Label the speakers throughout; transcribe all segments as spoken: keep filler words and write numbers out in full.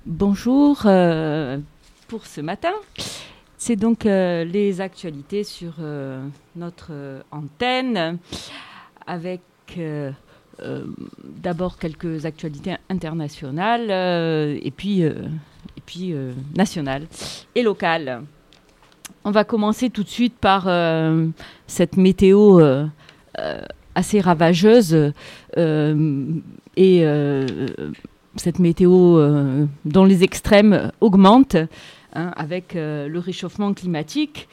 Speaker 1: Bonjour euh, pour ce matin. C'est donc euh, les actualités sur euh, notre euh, antenne avec euh, euh, d'abord quelques actualités internationales euh, et puis, euh, et puis euh, nationales et locales. On va commencer tout de suite par euh, cette météo euh, euh, assez ravageuse euh, et euh, cette météo euh, dont les extrêmes augmentent hein, avec euh, le réchauffement climatique.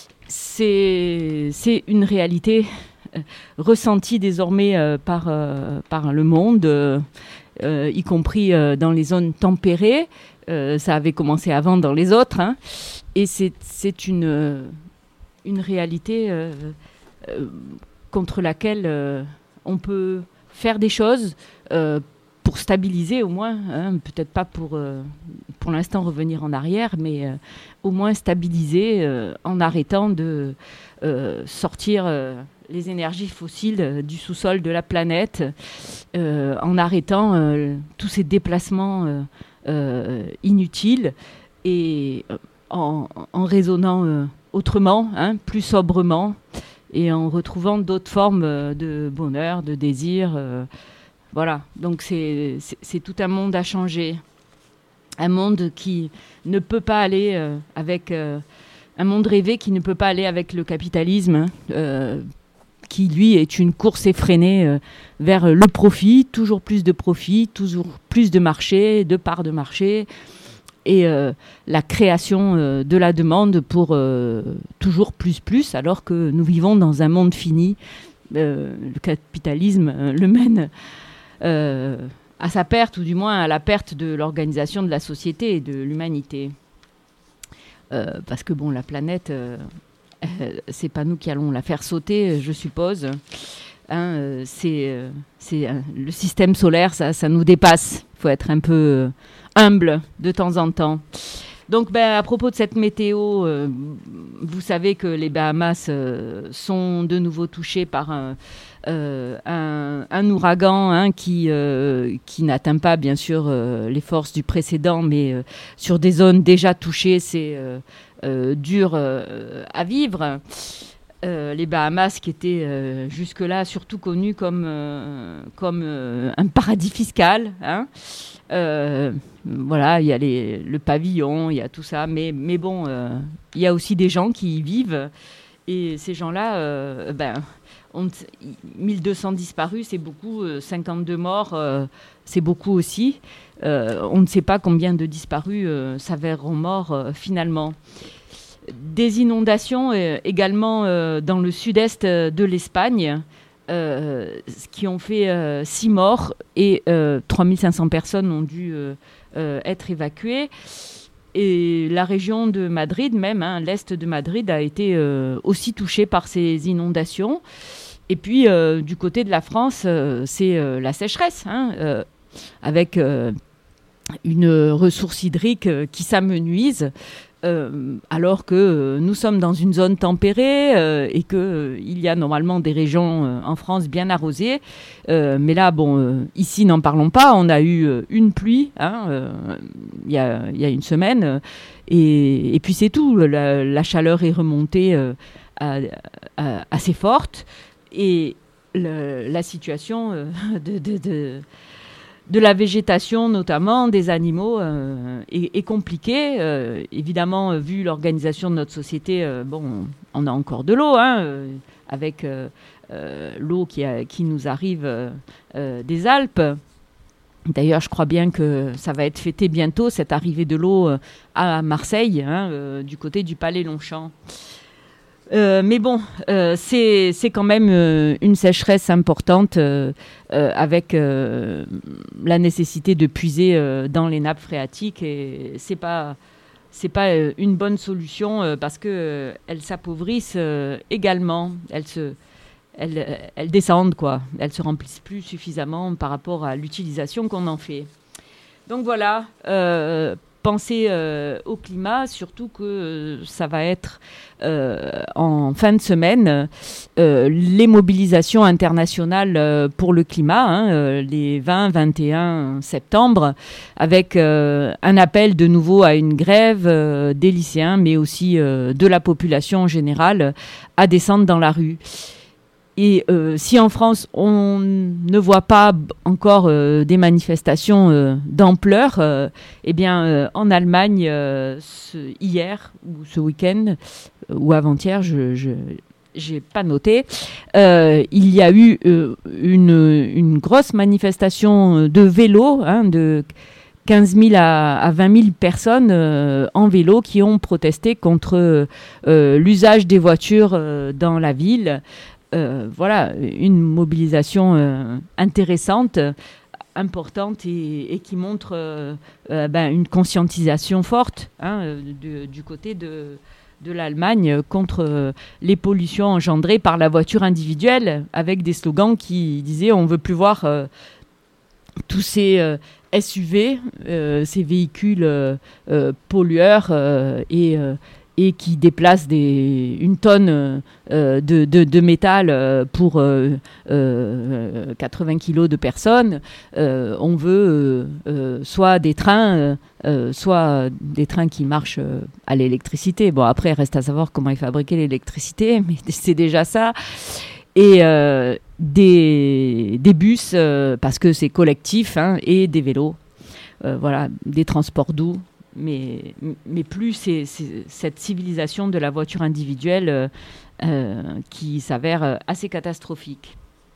Speaker 1: C'est, c'est une réalité euh, ressentie désormais euh, par, euh, par le monde, euh, euh, y compris euh, dans les zones tempérées. Euh, ça avait commencé avant dans les autres. Hein, et c'est, c'est une, une réalité euh, euh, contre laquelle euh, on peut faire des choses euh, pour stabiliser au moins, hein, peut-être pas pour, euh, pour l'instant revenir en arrière, mais euh, au moins stabiliser euh, en arrêtant de euh, sortir euh, les énergies fossiles euh, du sous-sol de la planète, euh, en arrêtant euh, tous ces déplacements euh, euh, inutiles et en, en raisonnant euh, autrement, hein, plus sobrement, et en retrouvant d'autres formes euh, de bonheur, de désir. Euh, Voilà, donc c'est, c'est, c'est tout un monde à changer. Un monde qui ne peut pas aller euh, avec... Euh, un monde rêvé qui ne peut pas aller avec le capitalisme, hein, euh, qui, lui, est une course effrénée euh, vers le profit, toujours plus de profit, toujours plus de marché, de parts de marché, et euh, la création euh, de la demande pour euh, toujours plus, plus, alors que nous vivons dans un monde fini. Euh, le capitalisme euh, le mène... Euh, à sa perte, ou du moins à la perte de l'organisation de la société et de l'humanité. Euh, parce que bon, la planète, euh, euh, c'est pas nous qui allons la faire sauter, je suppose. Hein, euh, c'est, euh, c'est euh, le système solaire, ça, ça nous dépasse. Il faut être un peu euh, humble de temps en temps. Donc, ben, à propos de cette météo, euh, vous savez que les Bahamas euh, sont de nouveau touchés par un, euh, un, un ouragan hein, qui, euh, qui n'atteint pas, bien sûr, euh, les forces du précédent, mais euh, sur des zones déjà touchées, c'est euh, euh, dur euh, à vivre. Euh, les Bahamas qui étaient euh, jusque-là surtout connus comme, euh, comme euh, un paradis fiscal, hein. Euh, voilà, il y a les, le pavillon, il y a tout ça, mais, mais bon, euh, il y a aussi des gens qui y vivent, et ces gens-là, euh, ben, on, mille deux cents disparus, c'est beaucoup, euh, cinquante-deux morts, euh, c'est beaucoup aussi. Euh, on ne sait pas combien de disparus euh, s'avèreront morts euh, finalement. Des inondations euh, également euh, dans le sud-est de l'Espagne, euh, qui ont fait euh, six morts et euh, trois mille cinq cents personnes ont dû euh, euh, être évacuées. Et la région de Madrid, même, hein, l'est de Madrid, a été euh, aussi touchée par ces inondations. Et puis, euh, du côté de la France, euh, c'est euh, la sécheresse, hein, euh, avec euh, une ressource hydrique euh, qui s'amenuise. Euh, alors que euh, nous sommes dans une zone tempérée euh, et qu'il euh, y a normalement des régions euh, en France bien arrosées. Euh, mais là, bon, euh, ici, n'en parlons pas. On a eu euh, une pluie hein, euh, il y a, y a une semaine. Euh, et, et puis c'est tout. La, la chaleur est remontée euh, à, à, assez forte. Et le, la situation euh, de... de, de de la végétation notamment, des animaux, euh, est, est compliquée. Euh, évidemment, euh, vu l'organisation de notre société, euh, bon, on a encore de l'eau, hein, euh, avec euh, euh, l'eau qui, a, qui nous arrive euh, euh, des Alpes. D'ailleurs, je crois bien que ça va être fêté bientôt, cette arrivée de l'eau euh, à Marseille, hein, euh, du côté du Palais Longchamp. Euh, mais bon, euh, c'est, c'est quand même euh, une sécheresse importante euh, euh, avec euh, la nécessité de puiser euh, dans les nappes phréatiques, et c'est pas c'est pas euh, une bonne solution euh, parce que euh, elles s'appauvrissent euh, également, elles se elles, elles descendent quoi, elles se remplissent plus suffisamment par rapport à l'utilisation qu'on en fait. Donc voilà. Euh, penser euh, au climat, surtout que euh, ça va être euh, en fin de semaine euh, les mobilisations internationales euh, pour le climat, hein, euh, les vingt vingt et un septembre, avec euh, un appel de nouveau à une grève euh, des lycéens, mais aussi euh, de la population en général, à descendre dans la rue. Et euh, si en France, on ne voit pas encore euh, des manifestations euh, d'ampleur, euh, eh bien, euh, en Allemagne, euh, ce, hier ou ce week-end, euh, ou avant-hier, je n'ai pas noté, euh, il y a eu euh, une, une grosse manifestation de vélo, hein, de quinze mille à, à vingt mille personnes euh, en vélo qui ont protesté contre euh, l'usage des voitures euh, dans la ville. Euh, voilà, une mobilisation euh, intéressante, importante et, et qui montre euh, euh, ben, une conscientisation forte, hein, de, du côté de, de l'Allemagne contre euh, les pollutions engendrées par la voiture individuelle, avec des slogans qui disaient on ne veut plus voir euh, tous ces euh, S U V, euh, ces véhicules euh, euh, pollueurs euh, et euh, et qui déplace des, une tonne euh, de, de, de métal euh, pour euh, euh, quatre-vingts kilos de personnes. Euh, on veut euh, euh, soit des trains, euh, soit des trains qui marchent euh, à l'électricité. Bon, après, il reste à savoir comment ils fabriquaient l'électricité, mais c'est déjà ça. Et euh, des, des bus, euh, parce que c'est collectif, hein, et des vélos. Euh, voilà, des transports doux. Mais, mais plus c'est, c'est cette civilisation de la voiture individuelle euh, euh, qui s'avère assez catastrophique.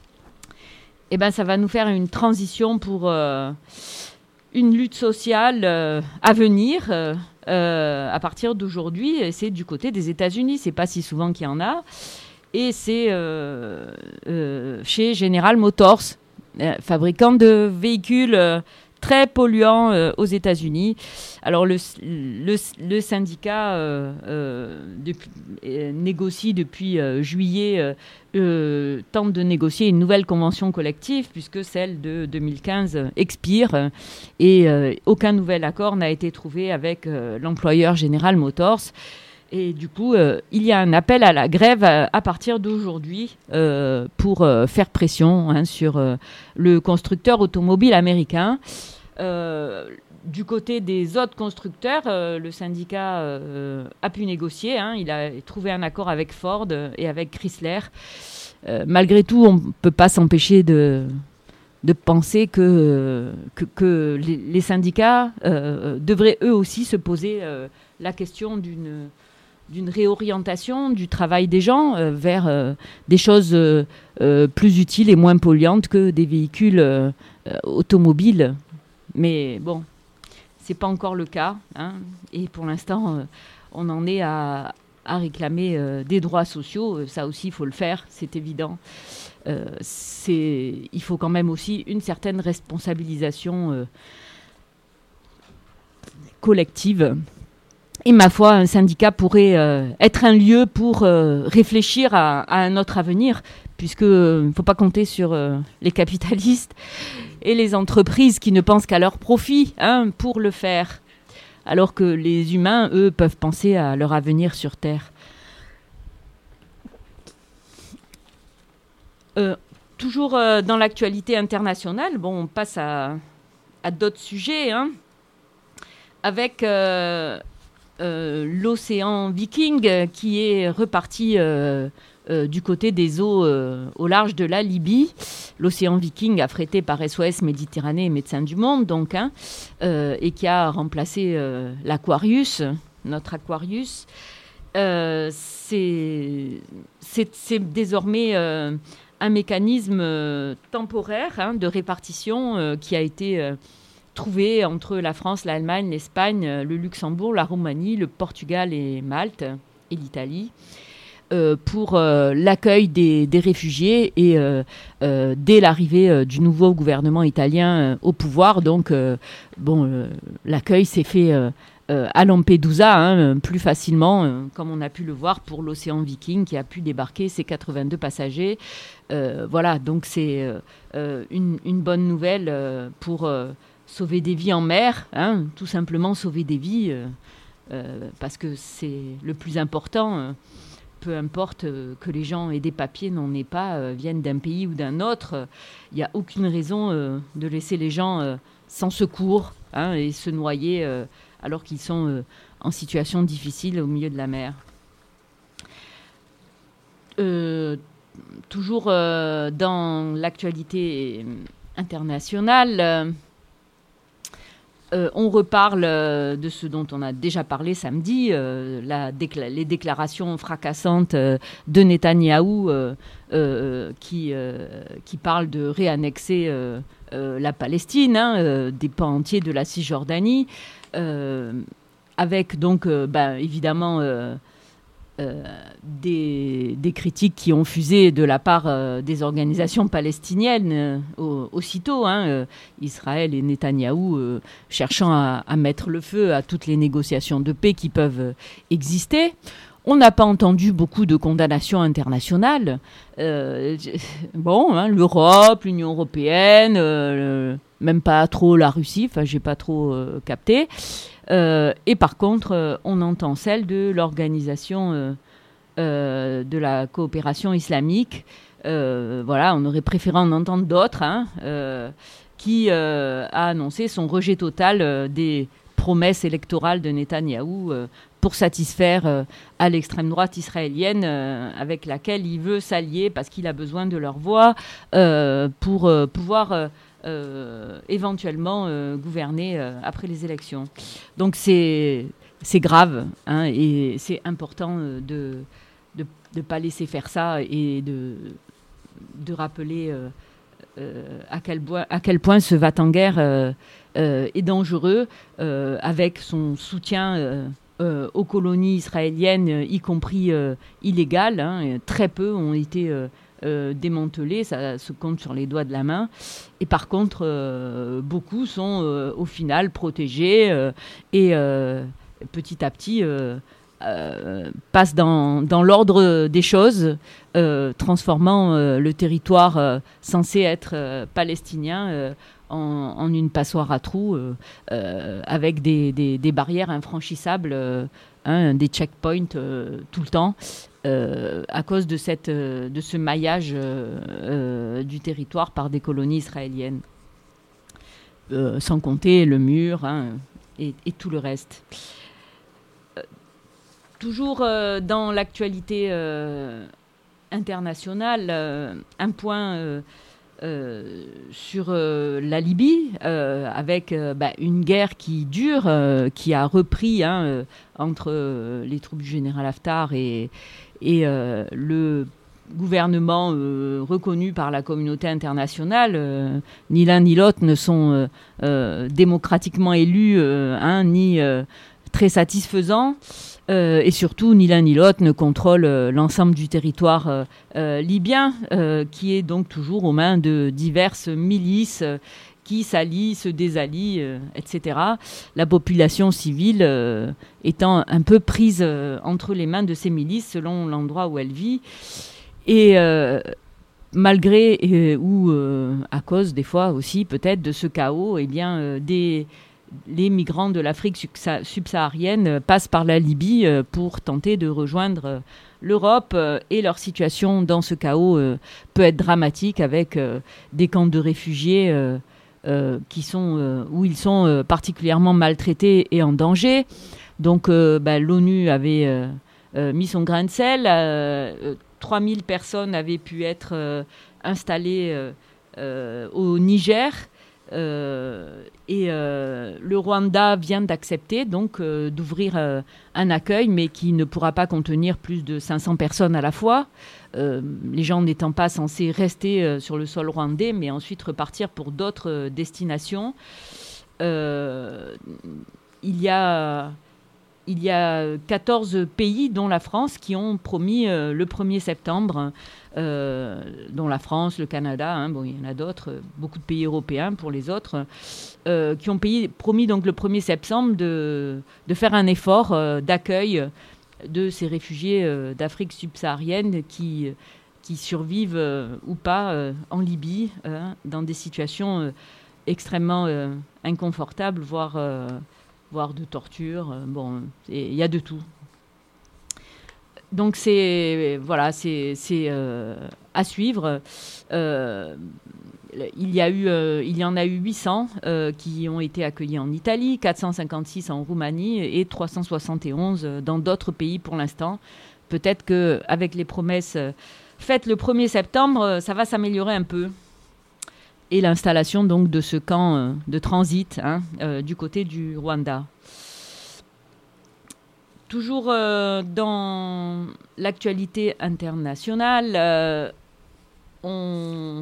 Speaker 1: Et ben, ça va nous faire une transition pour euh, une lutte sociale euh, à venir euh, euh, à partir d'aujourd'hui. Et c'est du côté des États-Unis. C'est pas si souvent qu'il y en a. Et c'est euh, euh, chez General Motors, euh, fabricant de véhicules euh, très polluant euh, aux États-Unis. Alors le, le, le syndicat euh, euh, depuis, euh, négocie depuis euh, juillet, euh, euh, tente de négocier une nouvelle convention collective puisque celle de deux mille quinze expire euh, et euh, aucun nouvel accord n'a été trouvé avec euh, l'employeur General Motors. Et du coup, euh, il y a un appel à la grève à, à partir d'aujourd'hui euh, pour euh, faire pression, hein, sur euh, le constructeur automobile américain. Euh, du côté des autres constructeurs, euh, le syndicat euh, a pu négocier. Hein, il a trouvé un accord avec Ford et avec Chrysler. Euh, malgré tout, on ne peut pas s'empêcher de, de penser que, que, que les, les syndicats euh, devraient eux aussi se poser euh, la question d'une... d'une réorientation du travail des gens euh, vers euh, des choses euh, euh, plus utiles et moins polluantes que des véhicules euh, euh, automobiles. Mais bon, c'est pas encore le cas, hein, et pour l'instant, euh, on en est à, à réclamer euh, des droits sociaux. Ça aussi, il faut le faire, c'est évident. Euh, c'est, il faut quand même aussi une certaine responsabilisation euh, collective. Et ma foi, un syndicat pourrait euh, être un lieu pour euh, réfléchir à, à un autre avenir, puisqu'il ne faut pas compter sur euh, les capitalistes et les entreprises qui ne pensent qu'à leur profit, hein, pour le faire, alors que les humains, eux, peuvent penser à leur avenir sur Terre. Euh, toujours euh, dans l'actualité internationale, bon, on passe à, à d'autres sujets, hein, avec... Euh, Euh, l'océan Viking euh, qui est reparti euh, euh, du côté des eaux euh, au large de la Libye. L'océan Viking affrété par S O S Méditerranée et Médecins du Monde, donc, hein, euh, et qui a remplacé euh, l'Aquarius, notre Aquarius. Euh, c'est, c'est, c'est désormais euh, un mécanisme euh, temporaire, hein, de répartition euh, qui a été... Euh, trouvé entre la France, l'Allemagne, l'Espagne, le Luxembourg, la Roumanie, le Portugal et Malte et l'Italie euh, pour euh, l'accueil des, des réfugiés et euh, euh, dès l'arrivée euh, du nouveau gouvernement italien euh, au pouvoir. Donc, euh, bon, euh, l'accueil s'est fait euh, euh, à Lampedusa, hein, plus facilement, euh, comme on a pu le voir pour l'océan Viking qui a pu débarquer ses quatre-vingt-deux passagers. Euh, voilà, donc c'est euh, une, une bonne nouvelle euh, pour... Euh, sauver des vies en mer, hein, tout simplement sauver des vies, euh, euh, parce que c'est le plus important. Euh, peu importe euh, que les gens aient des papiers, n'en aient pas, euh, viennent d'un pays ou d'un autre, il n'y a aucune raison euh, de laisser les gens euh, sans secours, hein, et se noyer euh, alors qu'ils sont euh, en situation difficile au milieu de la mer. Euh, toujours euh, dans l'actualité internationale, euh, euh, on reparle euh, de ce dont on a déjà parlé samedi, euh, la décla- les déclarations fracassantes euh, de Netanyahou euh, euh, qui, euh, qui parlent de réannexer euh, euh, la Palestine, hein, euh, des pans entiers de la Cisjordanie, euh, avec donc euh, ben, évidemment... Euh, Euh, des, des critiques qui ont fusé de la part euh, des organisations palestiniennes euh, au, aussitôt, hein, euh, Israël et Netanyahou euh, cherchant à, à mettre le feu à toutes les négociations de paix qui peuvent euh, exister. On n'a pas entendu beaucoup de condamnations internationales. Euh, bon, hein, l'Europe, l'Union européenne, euh, même pas trop la Russie, enfin j'ai pas trop euh, capté. Euh, et par contre, euh, on entend celle de l'organisation euh, euh, de la coopération islamique. Euh, voilà, on aurait préféré en entendre d'autres, hein, euh, qui euh, a annoncé son rejet total euh, des promesses électorales de Netanyahou euh, pour satisfaire euh, à l'extrême droite israélienne euh, avec laquelle il veut s'allier parce qu'il a besoin de leur voix euh, pour euh, pouvoir... Euh, Euh, éventuellement euh, gouverner euh, après les élections. Donc c'est, c'est grave, hein, et c'est important euh, de ne de, de pas laisser faire ça et de, de rappeler euh, euh, à, quel point, à quel point ce va-t-en-guerre euh, euh, est dangereux euh, avec son soutien euh, euh, aux colonies israéliennes, y compris euh, illégales. Hein, très peu ont été... Euh, Euh, démantelés, ça se compte sur les doigts de la main. Et par contre, euh, beaucoup sont euh, au final protégés euh, et euh, petit à petit euh, euh, passent dans, dans l'ordre des choses, euh, transformant euh, le territoire euh, censé être euh, palestinien euh, en, en une passoire à trous euh, euh, avec des, des, des barrières infranchissables, euh, hein, des checkpoints euh, tout le temps. Euh, à cause de, cette, euh, de ce maillage euh, euh, du territoire par des colonies israéliennes. Euh, sans compter le mur, hein, et, et tout le reste. Euh, toujours euh, dans l'actualité euh, internationale, euh, un point euh, euh, sur euh, la Libye, euh, avec euh, bah, une guerre qui dure, euh, qui a repris hein, euh, entre euh, les troupes du général Haftar et Et euh, le gouvernement euh, reconnu par la communauté internationale, euh, ni l'un ni l'autre ne sont euh, euh, démocratiquement élus, euh, hein, ni euh, très satisfaisants. Euh, et surtout, ni l'un ni l'autre ne contrôle euh, l'ensemble du territoire euh, euh, libyen, euh, qui est donc toujours aux mains de diverses milices euh, qui s'allient, se désallient, euh, et cetera. La population civile euh, étant un peu prise euh, entre les mains de ces milices selon l'endroit où elle vit. Et euh, malgré, euh, ou euh, à cause des fois aussi peut-être de ce chaos, eh bien, euh, des, les migrants de l'Afrique subsaharienne euh, passent par la Libye euh, pour tenter de rejoindre euh, l'Europe, euh, et leur situation dans ce chaos euh, peut être dramatique avec euh, des camps de réfugiés euh, Euh, qui sont, euh, où ils sont euh, particulièrement maltraités et en danger. Donc euh, bah, l'ONU avait euh, euh, mis son grain de sel. Euh, trois mille personnes avaient pu être euh, installées euh, euh, au Niger. Euh, et euh, le Rwanda vient d'accepter donc euh, d'ouvrir euh, un accueil, mais qui ne pourra pas contenir plus de cinq cents personnes à la fois. Euh, les gens n'étant pas censés rester euh, sur le sol rwandais, mais ensuite repartir pour d'autres euh, destinations. Euh, il y a... Il y a quatorze pays, dont la France, qui ont promis euh, le premier septembre, euh, dont la France, le Canada, hein, bon, il y en a d'autres, beaucoup de pays européens pour les autres, euh, qui ont payé, promis donc le premier septembre de, de faire un effort euh, d'accueil de ces réfugiés euh, d'Afrique subsaharienne qui, qui survivent euh, ou pas euh, en Libye, euh, dans des situations... Euh, extrêmement euh, inconfortable, voire, euh, voire de torture. Bon, il y a de tout. Donc c'est voilà, c'est, c'est euh, à suivre. Euh, il y a eu, euh, il y en a eu huit cents euh, qui ont été accueillis en Italie, quatre cent cinquante-six en Roumanie et trois cent soixante et onze dans d'autres pays pour l'instant. Peut-être qu'avec les promesses faites le premier septembre, ça va s'améliorer un peu. Et l'installation donc de ce camp euh, de transit hein, euh, du côté du Rwanda. Toujours euh, dans l'actualité internationale, euh, on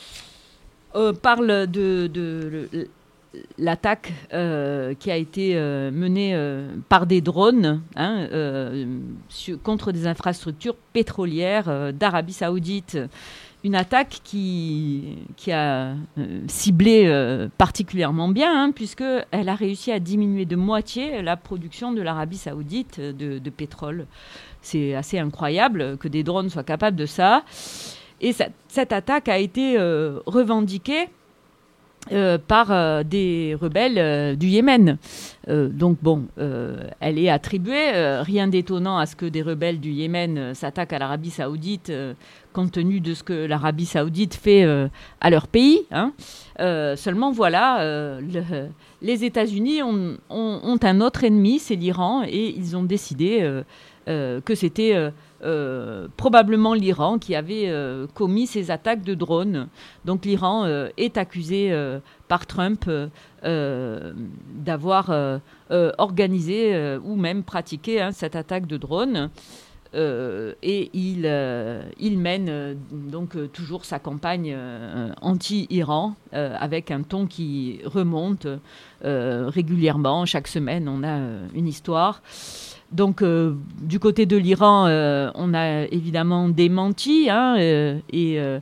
Speaker 1: euh, parle de, de, de l'attaque euh, qui a été euh, menée euh, par des drones hein, euh, sur, contre des infrastructures pétrolières euh, d'Arabie Saoudite. Une attaque qui, qui a euh, ciblé euh, particulièrement bien, hein, puisqu'elle a réussi à diminuer de moitié la production de l'Arabie Saoudite de, de pétrole. C'est assez incroyable que des drones soient capables de ça. Et cette, cette attaque a été euh, revendiquée Euh, par euh, des rebelles euh, du Yémen. Euh, donc bon, euh, elle est attribuée, euh, rien d'étonnant à ce que des rebelles du Yémen euh, s'attaquent à l'Arabie Saoudite, euh, compte tenu de ce que l'Arabie Saoudite fait euh, à leur pays. Hein. Euh, seulement voilà, euh, le, les États-Unis ont, ont, ont un autre ennemi, c'est l'Iran, et ils ont décidé euh, euh, que c'était... Euh, Euh, probablement l'Iran qui avait euh, commis ces attaques de drones. Donc l'Iran euh, est accusé euh, par Trump euh, d'avoir euh, euh, organisé euh, ou même pratiqué hein, cette attaque de drones. Euh, et il, euh, il mène euh, donc euh, toujours sa campagne euh, anti-Iran euh, avec un ton qui remonte euh, régulièrement. Chaque semaine, on a euh, une histoire. Donc, euh, du côté de l'Iran, euh, on a évidemment démenti hein, euh, et euh,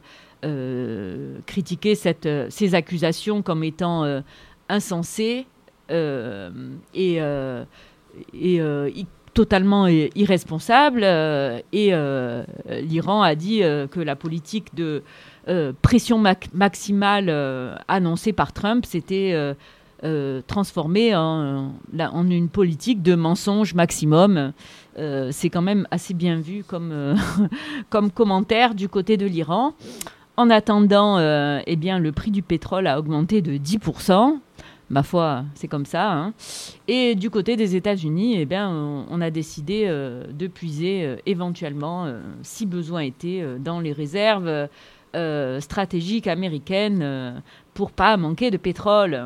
Speaker 1: euh, critiqué cette, euh, ces accusations comme étant euh, insensées euh, et, euh, et euh, y, totalement irresponsables. Euh, et euh, l'Iran a dit euh, que la politique de euh, pression mac- maximale euh, annoncée par Trump, c'était... Euh, Euh, transformé en, en une politique de mensonge maximum. Euh, c'est quand même assez bien vu comme, euh, comme commentaire du côté de l'Iran. En attendant, euh, eh bien, le prix du pétrole a augmenté de dix pour cent. Ma foi, c'est comme ça. Hein. Et du côté des États-Unis, eh bien, on, on a décidé euh, de puiser euh, éventuellement, euh, si besoin était, euh, dans les réserves euh, stratégiques américaines euh, pour pas manquer de pétrole.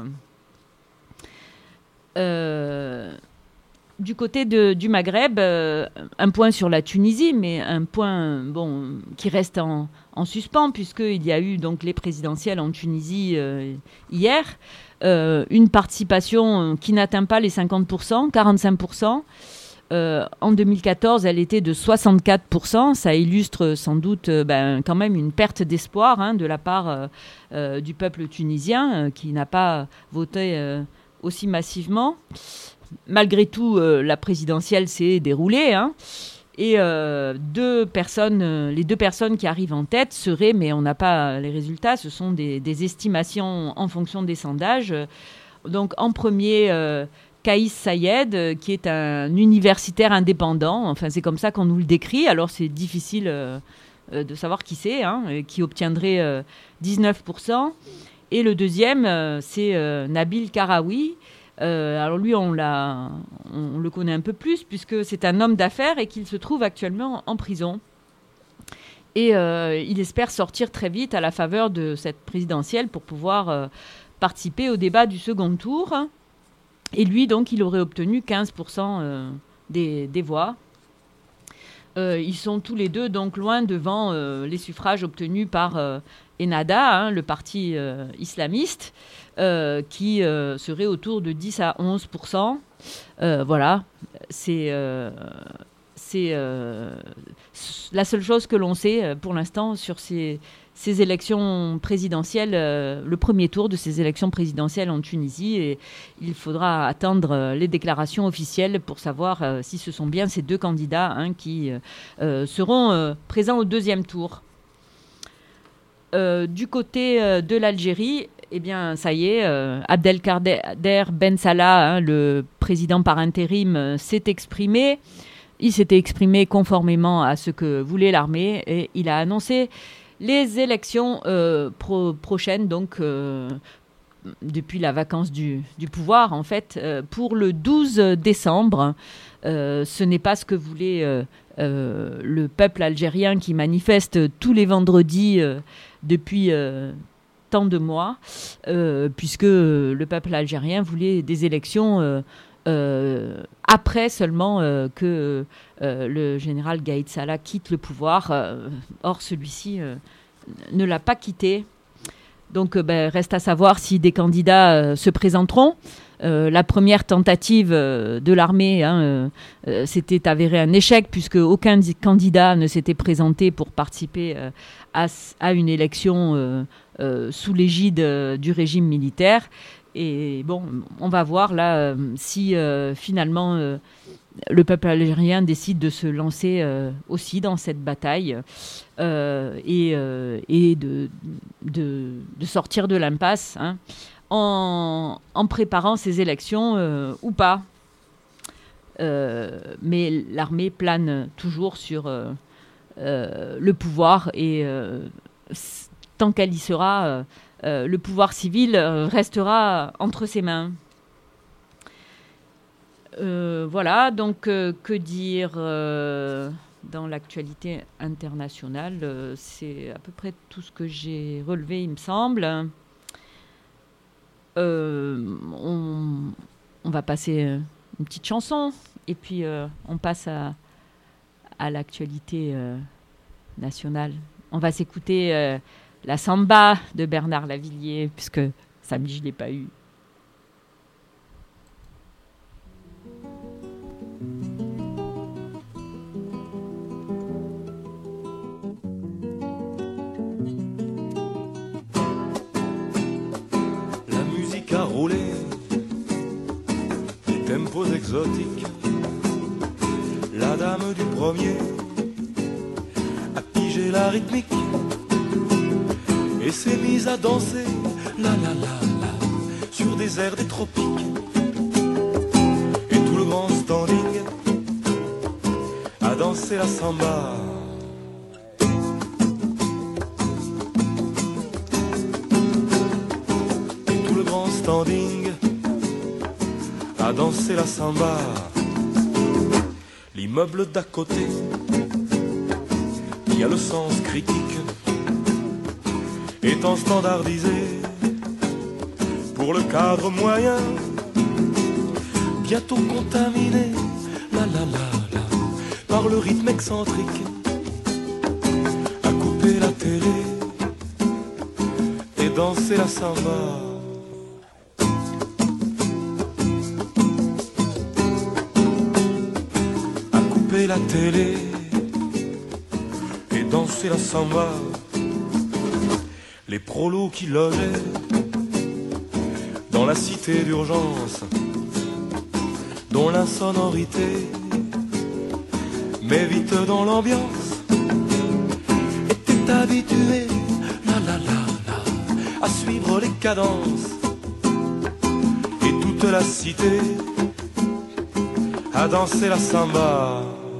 Speaker 1: Euh, du côté de, du Maghreb, euh, un point sur la Tunisie, mais un point bon, qui reste en, en suspens, puisqu'il y a eu donc, les présidentielles en Tunisie euh, hier. Euh, une participation qui n'atteint pas les cinquante pour cent, quarante-cinq pour cent. Euh, en deux mille quatorze, elle était de soixante-quatre pour cent. Ça illustre sans doute euh, ben, quand même une perte d'espoir hein, de la part euh, euh, du peuple tunisien, euh, qui n'a pas voté... Euh, aussi massivement. Malgré tout, euh, la présidentielle s'est déroulée. Hein, et euh, deux personnes, euh, les deux personnes qui arrivent en tête seraient, mais on n'a pas les résultats, ce sont des, des estimations en fonction des sondages. Donc en premier, euh, Kaïs Sayed, euh, qui est un universitaire indépendant. Enfin, c'est comme ça qu'on nous le décrit. Alors c'est difficile euh, euh, de savoir qui c'est, hein, qui obtiendrait euh, dix-neuf pour cent. Et le deuxième, euh, c'est euh, Nabil Karaoui. Euh, alors lui, on, l'a, on, on le connaît un peu plus puisque c'est un homme d'affaires et qu'il se trouve actuellement en prison. Et euh, il espère sortir très vite à la faveur de cette présidentielle pour pouvoir euh, participer au débat du second tour. Et lui, donc, il aurait obtenu quinze pour cent euh, des, des voix. Euh, ils sont tous les deux donc loin devant euh, les suffrages obtenus par... Euh, Ennahda, hein, le parti euh, islamiste, euh, qui euh, serait autour de dix à onze pour cent. Euh, voilà, c'est, euh, c'est euh, la seule chose que l'on sait pour l'instant sur ces, ces élections présidentielles, euh, le premier tour de ces élections présidentielles en Tunisie. Et il faudra attendre les déclarations officielles pour savoir euh, si ce sont bien ces deux candidats hein, qui euh, seront euh, présents au deuxième tour. Euh, du côté euh, de l'Algérie, eh bien, ça y est, euh, Abdelkader Ben Salah, hein, le président par intérim, euh, s'est exprimé. Il s'était exprimé conformément à ce que voulait l'armée et il a annoncé les élections euh, pro- prochaines, donc euh, depuis la vacance du, du pouvoir, en fait, euh, pour le douze décembre. Euh, ce n'est pas ce que voulait euh, euh, le peuple algérien qui manifeste tous les vendredis euh, depuis euh, tant de mois, euh, puisque le peuple algérien voulait des élections euh, euh, après seulement euh, que euh, le général Gaïd Salah quitte le pouvoir. Euh, or, celui-ci euh, ne l'a pas quitté. Donc, euh, ben, reste à savoir si des candidats euh, se présenteront. Euh, la première tentative euh, de l'armée hein, euh, euh, s'était avérée un échec puisque aucun d- candidat ne s'était présenté pour participer euh, à, à une élection euh, euh, sous l'égide euh, du régime militaire. Et bon, on va voir là euh, si euh, finalement euh, le peuple algérien décide de se lancer euh, aussi dans cette bataille euh, et, euh, et de, de, de sortir de l'impasse hein, en, en préparant ces élections euh, ou pas. Euh, mais l'armée plane toujours sur euh, euh, le pouvoir et euh, tant qu'elle y sera, euh, euh, le pouvoir civil euh, restera entre ses mains. Euh, voilà, donc euh, que dire euh, dans l'actualité internationale euh, c'est à peu près tout ce que j'ai relevé, il me semble. Euh, on, on va passer une petite chanson et puis euh, on passe à, à l'actualité euh, nationale. On va s'écouter euh, la samba de Bernard Lavilliers, puisque samedi je ne l'ai pas eu.
Speaker 2: La musique a roulé, des tempos exotiques. La dame du premier a pigé la rythmique et s'est mise à danser, la la la la, sur des airs des tropiques. Et tout le grand standing a dansé la samba. Et tout le grand standing a dansé la samba. L'immeuble d'à côté, qui a le sens critique, étant standardisé pour le cadre moyen, bientôt contaminé, la la la la, par le rythme excentrique, a coupé la télé et dansé la samba. A coupé la télé et dansé la samba. Les prolos qui logeaient dans la cité d'urgence, dont l'insonorité met vite dans l'ambiance, étaient habitués, la la la la, à suivre les cadences. Et toute la cité a dansé la samba.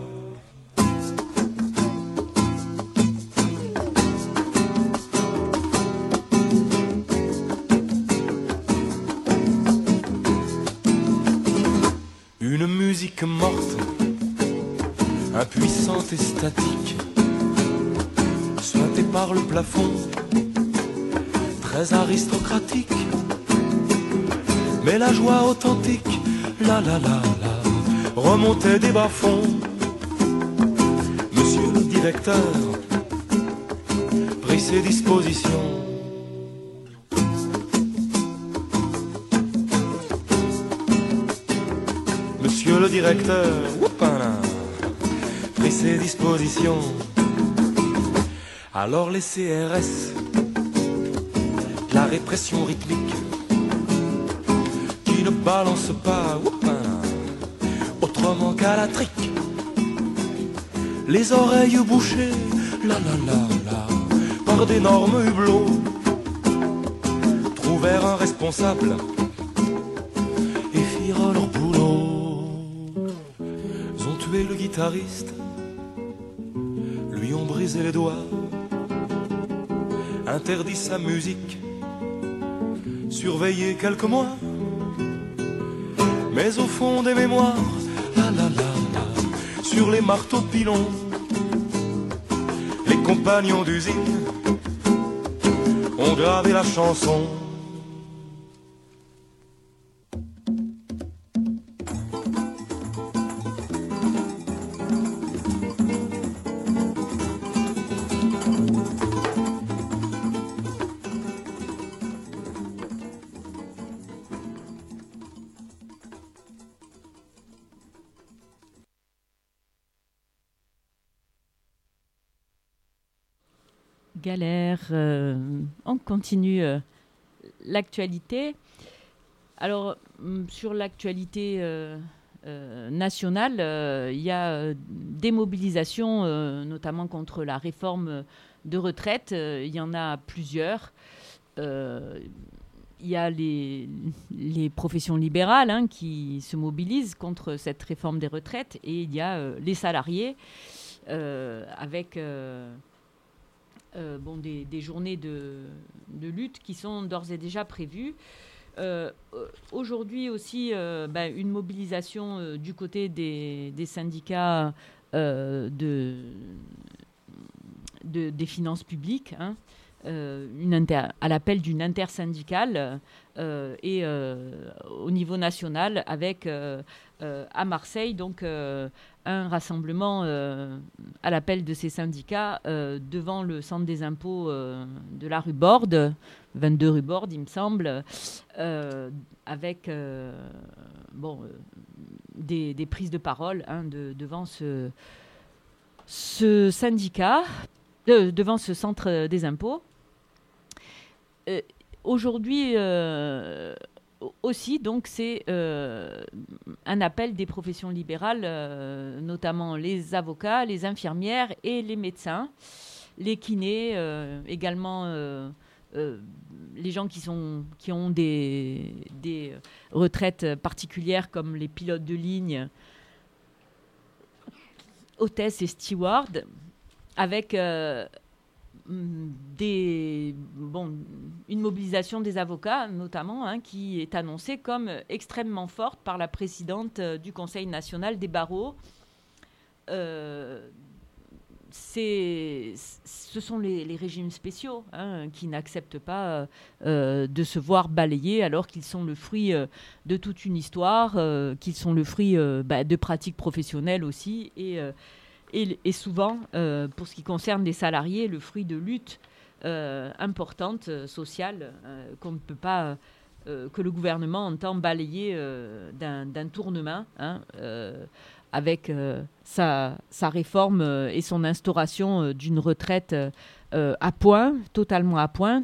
Speaker 2: Une musique morte, impuissante et statique, sointée par le plafond, très aristocratique. Mais la joie authentique, la la la la, remontait des bas-fonds. Monsieur le directeur prit ses dispositions. Monsieur le directeur, whoopala, prit ses dispositions. Alors les C R S, la répression rythmique, qui ne balance pas, whoopala, autrement qu'à la trique, les oreilles bouchées, la la la la, par d'énormes hublots, trouvèrent un responsable et firent leur boulot. Ils ont tué le guitariste, lui ont brisé les doigts, interdit sa musique, surveillé quelques mois. Mais au fond des mémoires, ah là là là, sur les marteaux pilons, les compagnons d'usine ont gravé la chanson.
Speaker 1: Galère, euh, on continue euh, l'actualité. Alors, sur l'actualité euh, euh, nationale, euh, il y a euh, des mobilisations, euh, notamment contre la réforme de retraite. Euh, il y en a plusieurs. Euh, il y a les, les professions libérales hein, qui se mobilisent contre cette réforme des retraites et il y a euh, les salariés euh, avec... Euh, Euh, bon, des, des journées de, de lutte qui sont d'ores et déjà prévues. Euh, aujourd'hui aussi, euh, bah, une mobilisation euh, du côté des, des syndicats euh, de, de, des finances publiques, hein, euh, une inter, à l'appel d'une intersyndicale euh, et euh, au niveau national avec euh, euh, à Marseille donc euh, un rassemblement euh, à l'appel de ces syndicats euh, devant le centre des impôts euh, de la rue Borde, vingt-deux rue Borde, il me semble, euh, avec euh, bon, euh, des, des prises de parole hein, de, devant ce, ce syndicat, de, devant ce centre des impôts. Euh, aujourd'hui, euh, aussi, donc, c'est euh, un appel des professions libérales, euh, notamment les avocats, les infirmières et les médecins, les kinés, euh, également euh, euh, les gens qui, sont, qui ont des, des retraites particulières comme les pilotes de ligne, hôtesses et stewards, avec... Euh, Des, bon, une mobilisation des avocats, notamment, hein, qui est annoncée comme extrêmement forte par la présidente du Conseil national des barreaux. Euh, c'est, ce sont les, les régimes spéciaux hein, qui n'acceptent pas euh, de se voir balayer alors qu'ils sont le fruit euh, de toute une histoire, euh, qu'ils sont le fruit euh, bah, de pratiques professionnelles aussi et euh, Et, et souvent, euh, pour ce qui concerne les salariés, le fruit de luttes euh, importantes, euh, sociales, euh, qu'on ne peut pas, euh, que le gouvernement entend balayer euh, d'un, d'un tournement, hein, euh, avec euh, sa, sa réforme euh, et son instauration euh, d'une retraite euh, à point, totalement à point,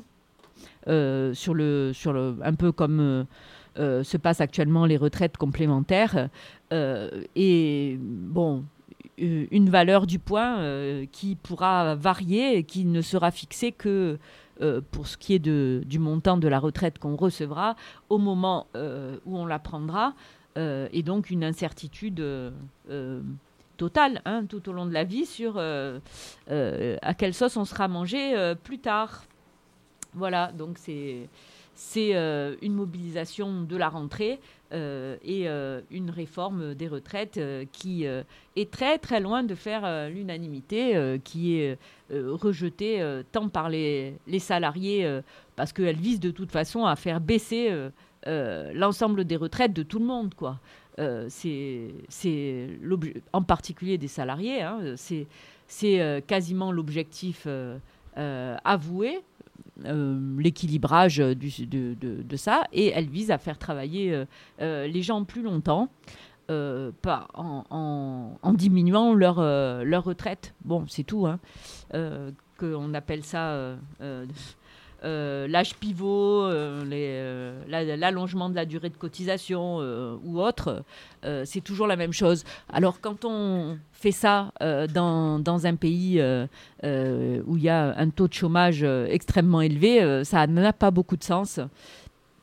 Speaker 1: euh, sur le, sur le, un peu comme euh, euh, se passent actuellement les retraites complémentaires. Euh, et bon... une valeur du point euh, qui pourra varier et qui ne sera fixée que euh, pour ce qui est de, du montant de la retraite qu'on recevra au moment euh, où on la prendra euh, et donc une incertitude euh, totale hein, tout au long de la vie sur euh, euh, à quelle sauce on sera mangé euh, plus tard. Voilà, donc c'est, c'est euh, une mobilisation de la rentrée Euh, et euh, une réforme des retraites euh, qui euh, est très très loin de faire euh, l'unanimité, euh, qui est euh, rejetée euh, tant par les, les salariés euh, parce qu'elle vise de toute façon à faire baisser euh, euh, l'ensemble des retraites de tout le monde, quoi. Euh, c'est, c'est en particulier des salariés, hein, c'est, c'est euh, quasiment l'objectif euh, euh, avoué. Euh, l'équilibrage du, de, de, de ça, et elle vise à faire travailler euh, euh, les gens plus longtemps, euh, pas en, en, en diminuant leur, euh, leur retraite. Bon, c'est tout, hein. Euh, qu'on appelle ça euh, euh, euh, l'âge pivot, euh, les, euh, la, l'allongement de la durée de cotisation euh, ou autre, euh, c'est toujours la même chose. Alors quand on fait ça euh, dans, dans un pays euh, euh, où il y a un taux de chômage euh, extrêmement élevé, euh, ça n'a pas beaucoup de sens.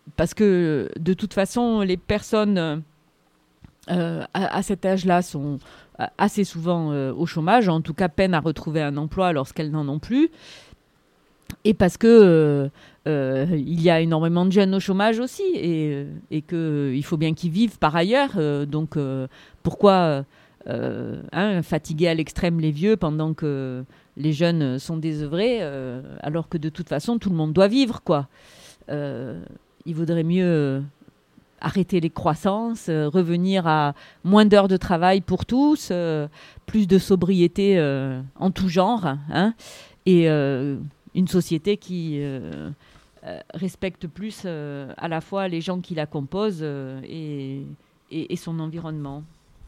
Speaker 1: parce que de toute façon, les personnes euh, à, à cet âge-là sont assez souvent euh, au chômage, en tout cas peinent à retrouver un emploi lorsqu'elles n'en ont plus. Et parce que euh, euh, il y a énormément de jeunes au chômage aussi, et, et qu'il euh, faut bien qu'ils vivent par ailleurs. Euh, donc euh, pourquoi euh, hein, fatiguer à l'extrême les vieux pendant que les jeunes sont désœuvrés, euh, alors que de toute façon tout le monde doit vivre, quoi. Euh, il vaudrait mieux euh, arrêter les croissances, euh, revenir à moins d'heures de travail pour tous, euh, plus de sobriété euh, en tout genre, hein, et euh, une société qui euh, euh, respecte plus euh, à la fois les gens qui la composent euh, et, et, et son environnement.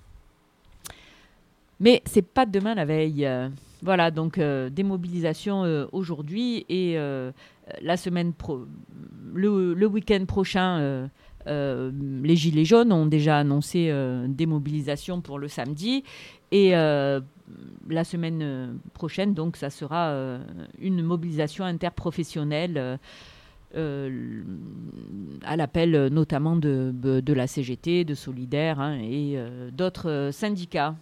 Speaker 1: Mais c'est pas demain la veille. Euh, voilà, donc euh, des mobilisations euh, aujourd'hui et euh, la semaine pro, le, le week-end prochain. Euh, Euh, les Gilets jaunes ont déjà annoncé euh, des mobilisations pour le samedi et euh, la semaine prochaine, donc, ça sera euh, une mobilisation interprofessionnelle euh, euh, à l'appel notamment de, de la C G T, de Solidaire hein, et euh, d'autres syndicats.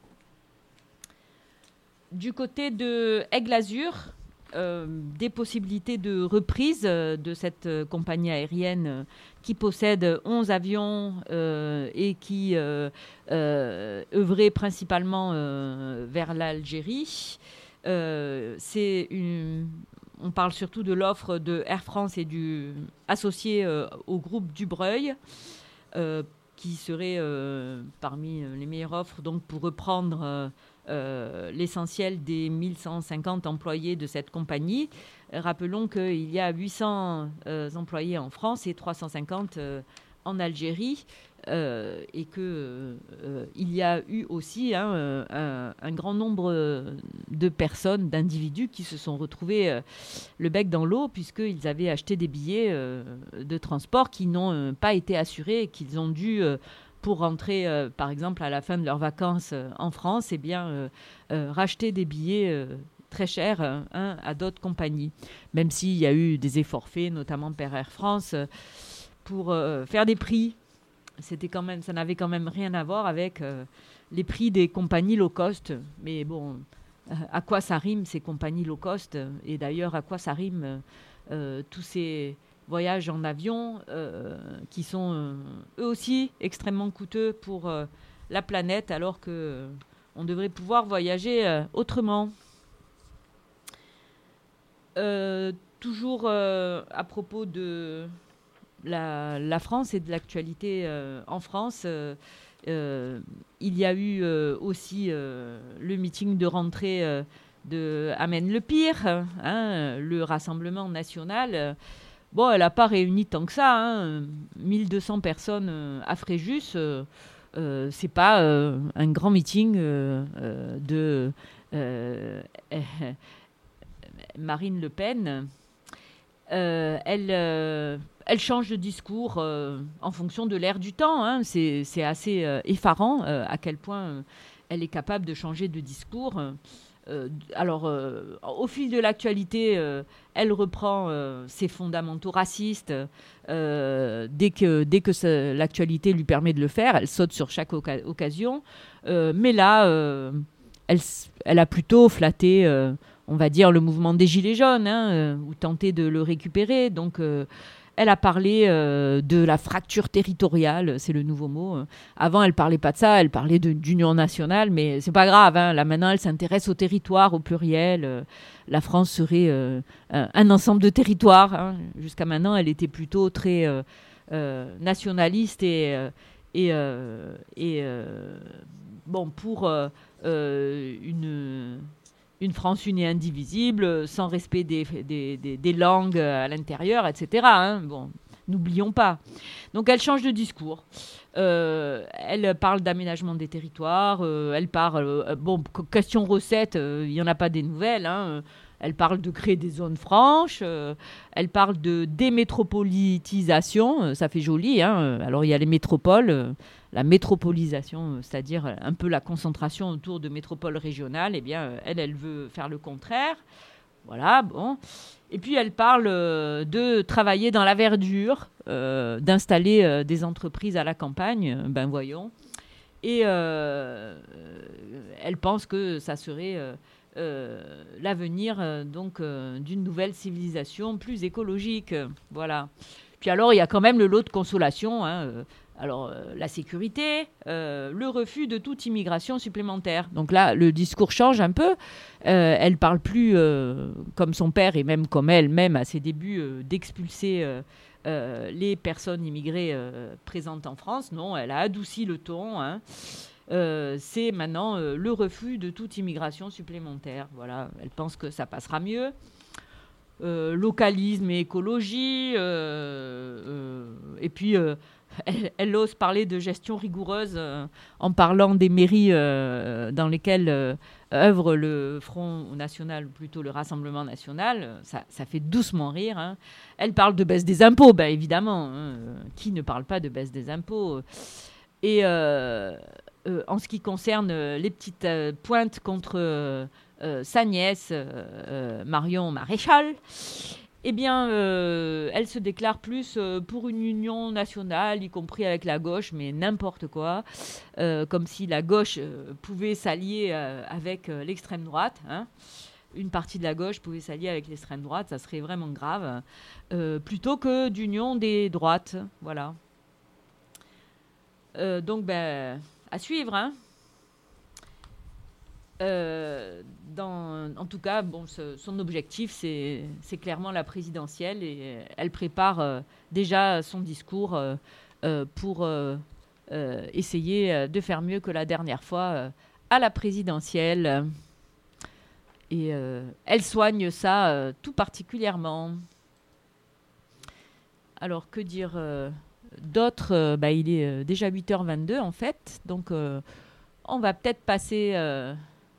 Speaker 1: Du côté de Aigle-Azur, Euh, des possibilités de reprise euh, de cette euh, compagnie aérienne euh, qui possède onze avions euh, et qui euh, euh, œuvrait principalement euh, vers l'Algérie. Euh, c'est une, on parle surtout de l'offre de Air France et du associé euh, au groupe Dubreuil, euh, qui serait euh, parmi les meilleures offres donc pour reprendre euh, Euh, l'essentiel des mille cent cinquante employés de cette compagnie. Euh, rappelons qu'il y a huit cents euh, employés en France et trois cent cinquante euh, en Algérie euh, et qu'il euh, y a eu aussi hein, un, un grand nombre de personnes, d'individus qui se sont retrouvés euh, le bec dans l'eau puisqu'ils avaient acheté des billets euh, de transport qui n'ont euh, pas été assurés et qu'ils ont dû euh, pour rentrer, euh, par exemple, à la fin de leurs vacances euh, en France, eh bien, euh, euh, racheter des billets euh, très chers euh, hein, à d'autres compagnies. Même s'il y a eu des efforts faits, notamment par Air France, euh, pour euh, faire des prix. C'était quand même, ça n'avait quand même rien à voir avec euh, les prix des compagnies low cost. Mais bon, euh, à quoi ça rime ces compagnies low cost ? Et d'ailleurs, à quoi ça rime euh, tous ces voyages en avion euh, qui sont euh, eux aussi extrêmement coûteux pour euh, la planète alors que euh, on devrait pouvoir voyager euh, autrement. Euh, toujours euh, à propos de la, la France et de l'actualité euh, en France, euh, euh, il y a eu euh, aussi euh, le meeting de rentrée euh, de Amen le Pire, hein, le Rassemblement national. Euh, Bon, elle n'a pas réuni tant que ça, hein. mille deux cents personnes euh, à Fréjus, euh, euh, c'est pas euh, un grand meeting euh, euh, de euh, euh, Marine Le Pen. Euh, elle, euh, elle change de discours euh, en fonction de l'air du temps. Hein. C'est, c'est assez euh, effarant euh, à quel point euh, elle est capable de changer de discours. Euh, alors, euh, au fil de l'actualité, euh, elle reprend euh, ses fondamentaux racistes. Euh, dès que, dès que ça, l'actualité lui permet de le faire, elle saute sur chaque oca- occasion. Euh, mais là, euh, elle, elle a plutôt flatté, euh, on va dire, le mouvement des Gilets jaunes, hein, euh, ou tenté de le récupérer. Donc, euh, elle a parlé euh, de la fracture territoriale, c'est le nouveau mot. Avant, elle parlait pas de ça, elle parlait de, d'union nationale, mais c'est pas grave. Hein. Là, maintenant, elle s'intéresse au territoire, au pluriel. Euh, la France serait euh, un, un ensemble de territoires. Hein. Jusqu'à maintenant, elle était plutôt très euh, euh, nationaliste et, euh, et, euh, et euh, bon, pour euh, euh, une... une France unie et indivisible, sans respect des, des, des, des langues à l'intérieur, et cetera. Hein. Bon, n'oublions pas. Donc, elle change de discours. Euh, elle parle d'aménagement des territoires. Euh, elle parle... Euh, bon, question recette, il euh, n'y en a pas des nouvelles. Hein. Elle parle de créer des zones franches. Euh, elle parle de démétropolitisation. Euh, ça fait joli. Hein. Alors, il y a les métropoles. Euh, la métropolisation, c'est-à-dire un peu la concentration autour de métropoles régionales, eh bien, elle, elle veut faire le contraire. Voilà, bon. Et puis elle parle euh, de travailler dans la verdure, euh, d'installer euh, des entreprises à la campagne, ben voyons. Et euh, elle pense que ça serait euh, euh, l'avenir euh, donc euh, d'une nouvelle civilisation plus écologique. Voilà. Puis alors il y a quand même le lot de consolation. Hein, euh, alors euh, la sécurité, euh, le refus de toute immigration supplémentaire. Donc là le discours change un peu. Euh, elle parle plus euh, comme son père et même comme elle-même à ses débuts euh, d'expulser euh, euh, les personnes immigrées euh, présentes en France. Non, elle a adouci le ton. Hein. Euh, c'est maintenant euh, le refus de toute immigration supplémentaire. Voilà, elle pense que ça passera mieux. Euh, localisme et écologie. Euh, euh, et puis, euh, elle, elle ose parler de gestion rigoureuse euh, en parlant des mairies euh, dans lesquelles euh, œuvre le Front National, ou plutôt le Rassemblement National. Ça, ça fait doucement rire. Hein. Elle parle de baisse des impôts, ben évidemment. Hein. Qui ne parle pas de baisse des impôts ? Et euh, euh, en ce qui concerne les petites euh, pointes contre euh, euh, sa nièce, euh, euh, Marion Maréchal, eh bien, euh, elle se déclare plus euh, pour une union nationale, y compris avec la gauche, mais n'importe quoi, euh, comme si la gauche euh, pouvait s'allier euh, avec euh, l'extrême droite. Hein. Une partie de la gauche pouvait s'allier avec l'extrême droite, ça serait vraiment grave, euh, plutôt que d'union des droites. Voilà. Euh, donc, ben, à suivre. Hein. Euh, dans, en tout cas, bon, ce, son objectif, c'est, c'est clairement la présidentielle et elle prépare euh, déjà son discours euh, euh, pour euh, euh, essayer de faire mieux que la dernière fois euh, à la présidentielle. Et euh, elle soigne ça euh, tout particulièrement. Alors, que dire euh, d'autre euh, bah, il est euh, déjà huit heures vingt-deux en fait, donc euh, on va peut-être passer... Euh,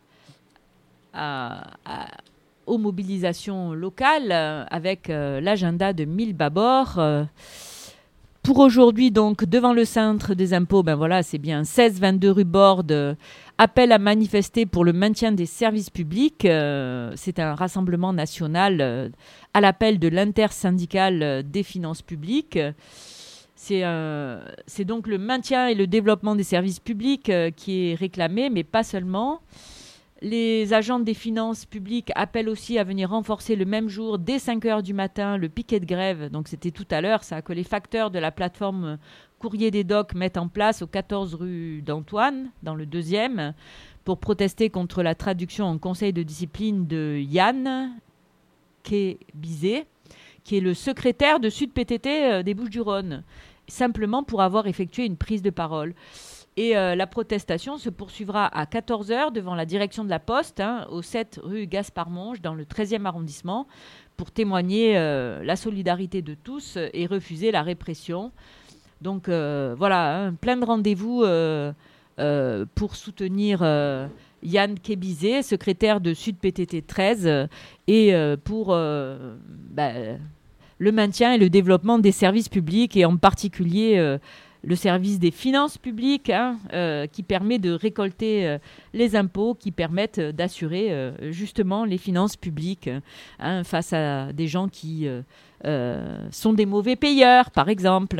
Speaker 1: À, à, aux mobilisations locales euh, avec euh, l'agenda de mille Babord. Euh, pour aujourd'hui, donc, devant le centre des impôts, ben voilà, c'est bien seize vingt-deux rue Borde, euh, appel à manifester pour le maintien des services publics. Euh, c'est un rassemblement national euh, à l'appel de l'intersyndicale des finances publiques. C'est, euh, c'est donc le maintien et le développement des services publics euh, qui est réclamé, mais pas seulement. Les agents des finances publiques appellent aussi à venir renforcer le même jour, dès cinq heures du matin, le piquet de grève. Donc c'était tout à l'heure, ça, que les facteurs de la plateforme Courrier des Docs mettent en place au quatorze rue d'Antoine, dans le deuxième, pour protester contre la traduction en conseil de discipline de Yann Kébizé, qui est le secrétaire de Sud P T T des Bouches-du-Rhône, simplement pour avoir effectué une prise de parole. Et euh, la protestation se poursuivra à quatorze heures devant la direction de la Poste, hein, au sept rue Gaspard-Monge, dans le treizième arrondissement, pour témoigner euh, la solidarité de tous et refuser la répression. Donc euh, voilà, hein, plein de rendez-vous euh, euh, pour soutenir euh, Yann Kébizé, secrétaire de Sud P T T treize, euh, et euh, pour euh, bah, le maintien et le développement des services publics, et en particulier... Euh, le service des finances publiques, hein, euh, qui permet de récolter euh, les impôts qui permettent euh, d'assurer euh, justement les finances publiques hein, face à des gens qui euh, euh, sont des mauvais payeurs, par exemple.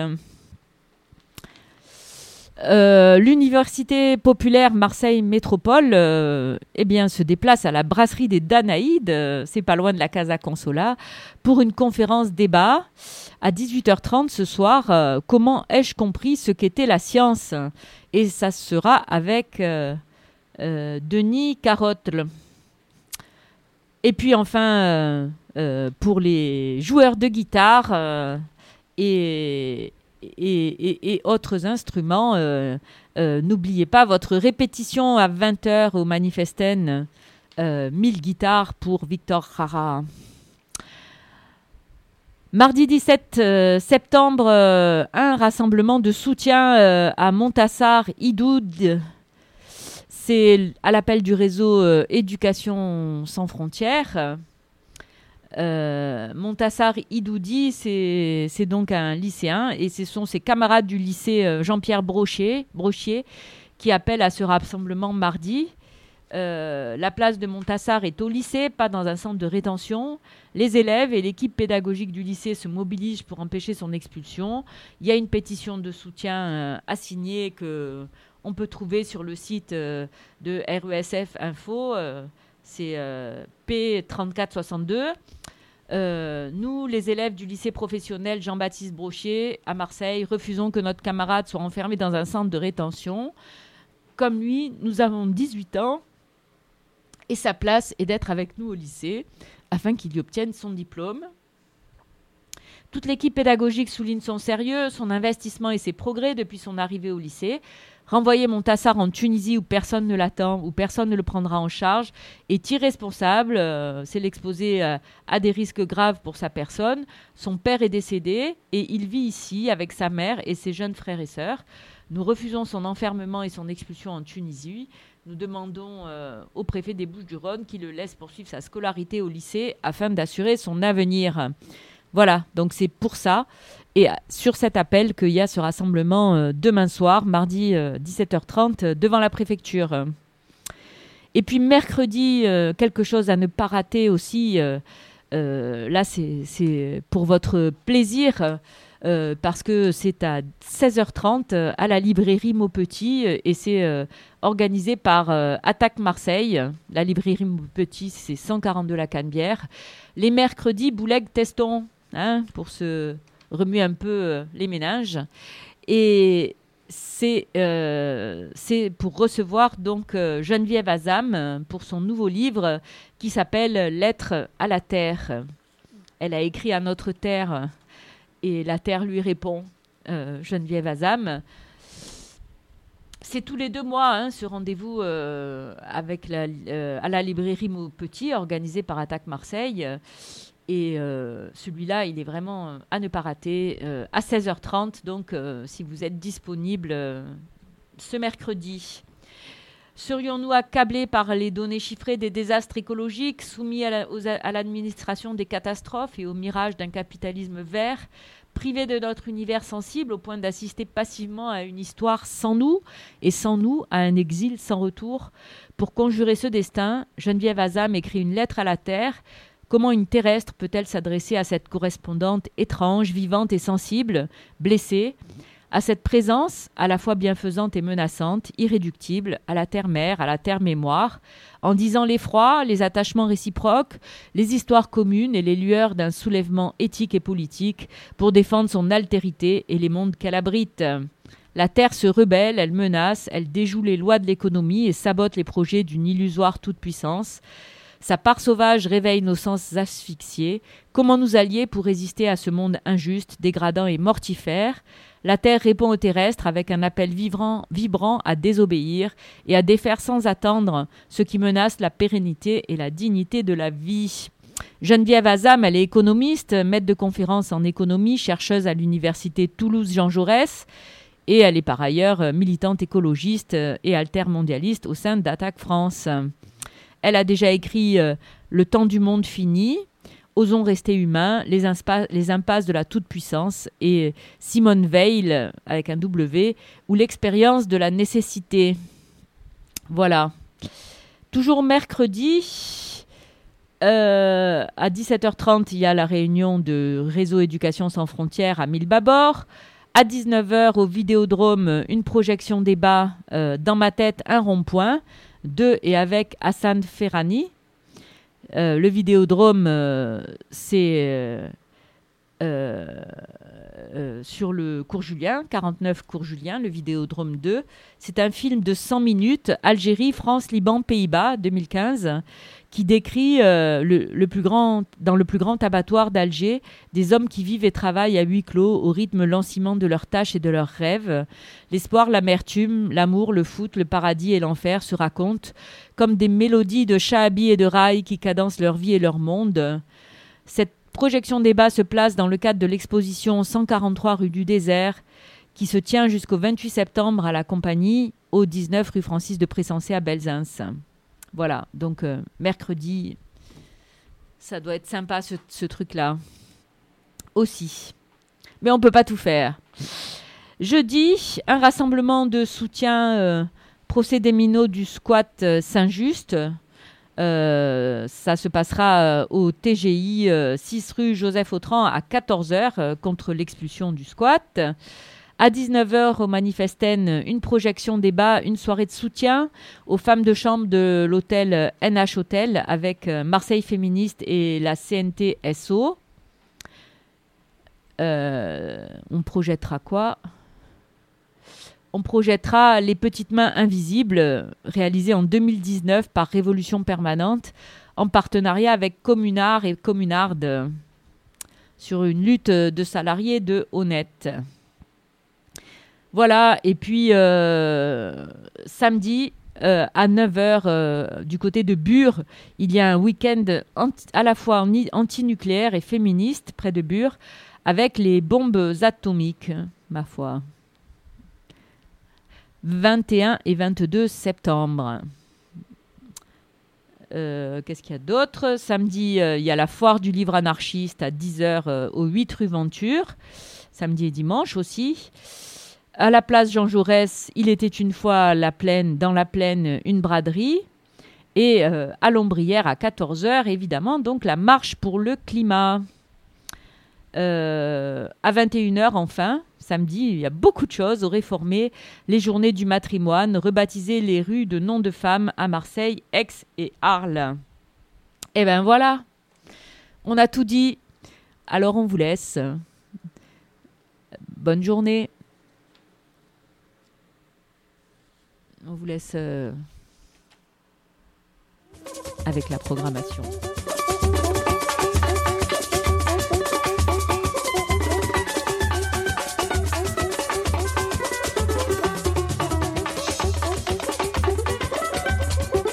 Speaker 1: Euh, l'Université populaire Marseille Métropole euh, eh bien, se déplace à la brasserie des Danaïdes, euh, c'est pas loin de la Casa Consola, pour une conférence débat à dix-huit heures trente ce soir. Euh, comment ai-je compris ce qu'était la science ? Et ça sera avec euh, euh, Denis Carotle. Et puis enfin, euh, euh, pour les joueurs de guitare euh, et... Et, et, et autres instruments. Euh, euh, n'oubliez pas votre répétition à vingt heures au Manifesten, euh, mille guitares pour Victor Jara. Mardi dix-sept euh, septembre, euh, un rassemblement de soutien euh, à Montassar Idoud. C'est à l'appel du réseau euh, Éducation sans frontières. Euh, Montassar Idoudi, c'est, c'est donc un lycéen et ce sont ses camarades du lycée euh, Jean-Pierre Brochier, Brochier qui appellent à ce rassemblement mardi Euh, la place de Montassart est au lycée, pas dans un centre de rétention. Les élèves et l'équipe pédagogique du lycée se mobilisent pour empêcher son expulsion. Il y a une pétition de soutien euh, à signer qu'on peut trouver sur le site euh, de R E S F Info. Euh, c'est euh, P trente-quatre soixante-deux. Euh, nous, les élèves du lycée professionnel Jean-Baptiste Brochier à Marseille, refusons que notre camarade soit enfermé dans un centre de rétention. Comme lui, nous avons dix-huit ans. Et sa place est d'être avec nous au lycée afin qu'il y obtienne son diplôme. Toute l'équipe pédagogique souligne son sérieux, son investissement et ses progrès depuis son arrivée au lycée. Renvoyer Montassart en Tunisie où personne ne l'attend, où personne ne le prendra en charge, est irresponsable. Euh, c'est l'exposer euh, à des risques graves pour sa personne. Son père est décédé et il vit ici avec sa mère et ses jeunes frères et sœurs. Nous refusons son enfermement et son expulsion en Tunisie. Nous demandons euh, au préfet des Bouches-du-Rhône qu'il le laisse poursuivre sa scolarité au lycée afin d'assurer son avenir. Voilà, donc c'est pour ça. Et sur cet appel qu'il y a ce rassemblement euh, demain soir, mardi euh, dix-sept heures trente, euh, devant la préfecture. Et puis mercredi, euh, quelque chose à ne pas rater aussi. Euh, euh, là, c'est, c'est pour votre plaisir. Euh, parce que c'est à seize heures trente euh, à la librairie Maupetit euh, et c'est euh, organisé par euh, Attaque Marseille. La librairie Maupetit, c'est cent quarante-deux la Canebière. Les mercredis, Bouleg Teston, hein, pour se remuer un peu euh, les méninges. Et c'est, euh, c'est pour recevoir donc euh, Geneviève Azam euh, pour son nouveau livre qui s'appelle Lettres à la Terre. Elle a écrit à notre terre. Et la Terre lui répond, euh, Geneviève Azam. C'est tous les deux mois, hein, ce rendez-vous euh, avec la, euh, à la librairie Maupetit, organisé par Attaque Marseille. Et euh, celui-là, il est vraiment à ne pas rater, euh, à seize heures trente. Donc, euh, si vous êtes disponible euh, ce mercredi. Serions-nous accablés par les données chiffrées des désastres écologiques, soumis à, la, aux, à l'administration des catastrophes et au mirage d'un capitalisme vert, privés de notre univers sensible au point d'assister passivement à une histoire sans nous et sans nous à un exil sans retour? Pour conjurer ce destin, Geneviève Azam écrit une lettre à la Terre. Comment une terrestre peut-elle s'adresser à cette correspondante étrange, vivante et sensible, blessée, à cette présence, à la fois bienfaisante et menaçante, irréductible, à la terre-mère, à la terre-mémoire, en disant l'effroi, les attachements réciproques, les histoires communes et les lueurs d'un soulèvement éthique et politique pour défendre son altérité et les mondes qu'elle abrite. La terre se rebelle, elle menace, elle déjoue les lois de l'économie et sabote les projets d'une illusoire toute-puissance. Sa part sauvage réveille nos sens asphyxiés. Comment nous allier pour résister à ce monde injuste, dégradant et mortifère? La Terre répond aux terrestres avec un appel vibrant, vibrant à désobéir et à défaire sans attendre ce qui menace la pérennité et la dignité de la vie. Geneviève Azam, elle est économiste, maître de conférences en économie, chercheuse à l'université Toulouse-Jean Jaurès et elle est par ailleurs militante écologiste et altermondialiste au sein d'Attaque France. Elle a déjà écrit euh, « Le temps du monde fini », « Osons rester humains », les, inspa- les impasses de la toute-puissance et Simone Veil, avec un W, ou l'expérience de la nécessité. Voilà. Toujours mercredi, euh, à dix-sept heures trente, il y a la réunion de Réseau Éducation Sans Frontières à Mille-Babor. À dix-neuf heures, au Vidéodrome, une projection débat euh, Dans ma tête, un rond-point, de et avec Hassan Ferrani. Euh, le Vidéodrome, euh, c'est euh, euh, euh, sur le cours Julien, quarante-neuf cours Julien, le Vidéodrome deux. C'est un film de cent minutes, Algérie, France, Liban, Pays-Bas, deux mille quinze, qui décrit euh, le, le plus grand, dans le plus grand abattoir d'Alger, des hommes qui vivent et travaillent à huis clos au rythme lanciment de leurs tâches et de leurs rêves. L'espoir, l'amertume, l'amour, le foot, le paradis et l'enfer se racontent comme des mélodies de Shahabi et de Raï qui cadencent leur vie et leur monde. Cette projection débat se place dans le cadre de l'exposition cent quarante-trois rue du Désert qui se tient jusqu'au vingt-huit septembre à la Compagnie, au dix-neuf rue Francis de Pressensé à Belzins. Voilà, donc euh, mercredi, ça doit être sympa ce, ce truc-là aussi. Mais on ne peut pas tout faire. Jeudi, un rassemblement de soutien euh, procès des minots du squat euh, Saint-Just. Euh, ça se passera euh, au T G I euh, six rue Joseph Autran à quatorze heures euh, contre l'expulsion du squat. À dix-neuf heures au Manifesten, une projection débat, une soirée de soutien aux femmes de chambre de l'hôtel N H Hotel avec euh, Marseille Féministe et la C N T S O. Euh, on projettera quoi ? On projettera Les Petites Mains Invisibles, réalisé en deux mille dix-neuf par Révolution Permanente, en partenariat avec Communard et Communarde, sur une lutte de salariés de Honnête. Voilà, et puis euh, samedi, euh, à neuf heures, euh, du côté de Bure, il y a un week-end anti- à la fois anti- antinucléaire et féministe, près de Bure, avec les bombes atomiques, ma foi. vingt et un et vingt-deux septembre. Euh, qu'est-ce qu'il y a d'autre ? Samedi, euh, il y a la foire du livre anarchiste à dix heures euh, au huit rue Venture. Samedi et dimanche aussi. À la place Jean Jaurès, il était une fois la plaine, dans la plaine, une braderie. Et euh, à l'Ombrière, à quatorze heures, évidemment, donc la marche pour le climat. Euh, à vingt et une heures, enfin, samedi, il y a beaucoup de choses. Au Réformé, les journées du matrimoine, rebaptiser les rues de noms de femmes à Marseille, Aix et Arles. Et ben voilà, on a tout dit. Alors on vous laisse. Bonne journée. On vous laisse euh, avec la programmation.